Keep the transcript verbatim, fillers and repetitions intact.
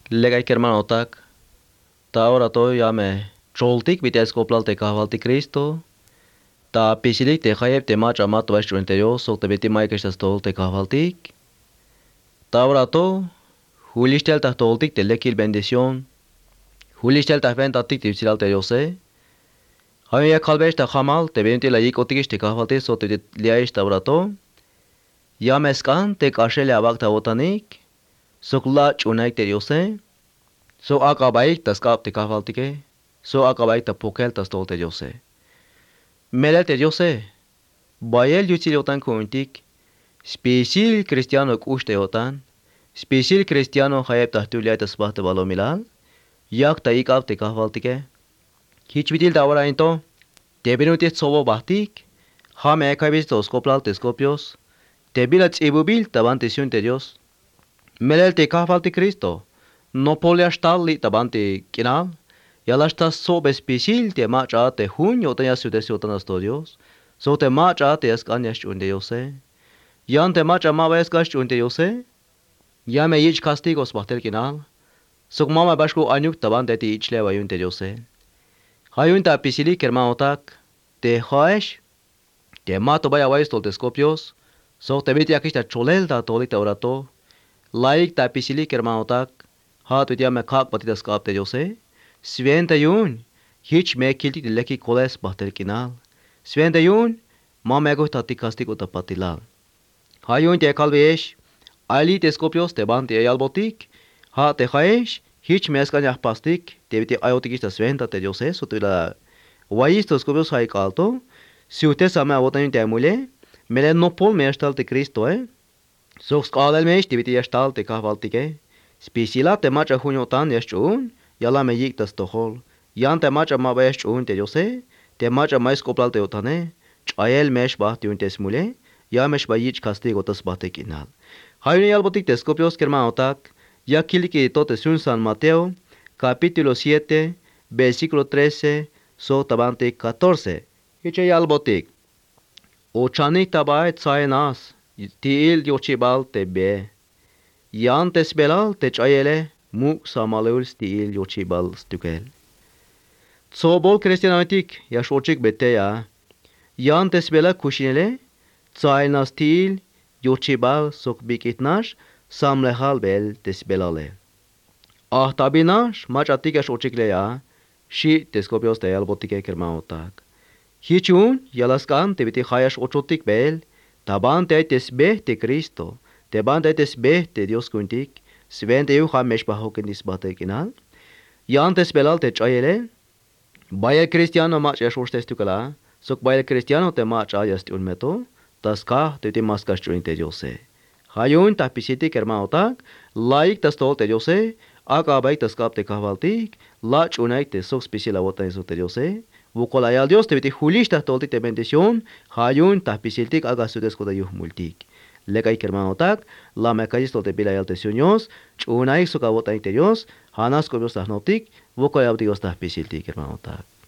Lega que hermano tak, ta ora to ya me choltik bites koplal te kahvalti Cristo, ta pisilik te khayep te macha mat to estu interior so te beti mai que estás tol te kahvaltik. Ta ora to hulistel ta toltik te lekil bendición. Hulistel ta venta tik te silal te yose. Hayo ya kalbesh ta khamal te benti la yik otikish te kahvalti so te liaish ta ora to. Ya meskan te kashele abak ta botanik. Sokla chunaik te yose. So akabaik tas kap te kahvaltike. So akabaik ta pokel tas tol te yose. Melel te yose. Bayel yuchil yotan kuntik. Special cristiano kushte yotan. Special cristiano hayep ta tuliay tas bahte balo milal. Yak ta ikap te kahvaltike. Hiç bitil ta ora into. Te binutit sobo bahtik. Ham ekabis to skoplal te skopios. Te bilat ibubil taban te te Dios. Melel te kahvalti Cristo. No polias talli tabante kinal. Yalasta sobe special te macha te junio te yasu te siotanas to Dios. So te macha te escanias unde yose. Yan te macha ma veskas unde yose. Ya me ich castigos bahtel kinal. Sok mama bashku anyuk tabante te ichle vayun te yose. Hayun ta pisili kerma otak. Te haesh. Te mato vaya vais tol te scopios. So te viti akista cholel ta toli te orato. Laik ta pisili kerma otak. Ha tu dia me kak pati das kap te yose. Sventa yun. Hiç me kilti de leki koles bahtel kinal. Sventa yun. Ma me go tati castigo ta patilal. Hayun te kalbesh. Ali te scopios te ban te yalbotik. Ha te haesh. Hiç me eskan pastik. Te viti ayotikista sventa te yose. So tu la Wais to scopios hay kalto. Si usted sama votan te mule. Mele no pol me estal te Cristo eh. So skadel me te viti estal te kahvaltike. Spisila te macha junio tan yeshun, yala me yik tas tohol. Yan te macha ma yeshun te yose, te macha mais koplal te otane, chayel mesh bah te untes mule, ya mesh ba yich castigo tas bahte kinal. Hayun yalbotik te scopios kerma otak, ya kiliki tote sun San Mateo, capítulo siete, versículo trece, so tabante catorce. Hiche yalbotik. O chanik tabai tsaenas, tiil yochibal te be. Yan tesbelal te chayele muk samaleul stil yochibal stukel. Tsobol kristianatik yashochik beteya. Yan tesbela kushinele tsayna stil yochibal sokbik itnash samlehal bel tesbelale. Ah tabinash machatik yashochikle ya. Shi teskopios te albotike kermaotak. Hichun yalaskan te biti hayash ochotik bel. Taban te tesbeh te Cristo. Te banda tesbeh te Dios kuntik, svente yu ha mesh baho kendis bate kinal. Yan tesbelal te chayele. Bayel cristiano mach yashorsh testukala. Sok bayel cristiano te mach ayast un meto. Taska te te maskas chuin te Diose. Hayun ta pisiti kerma otak. Laik tas tol te Diose. Aka baik tas kap te kahvaltik. La chunaik te sok spisila wota iso te Diose. Vukolayal Dios te viti hulish ta tolti te bendición. Hayun ta pisiltik aga sudes koda yuh multik. Lekay kermano tak, la mekayis to te pila yal te sunyos, chunaik suka wota inte Dios, hanas ko Dios tahnotik, vuko yab Dios tah pisiltik kermano tak.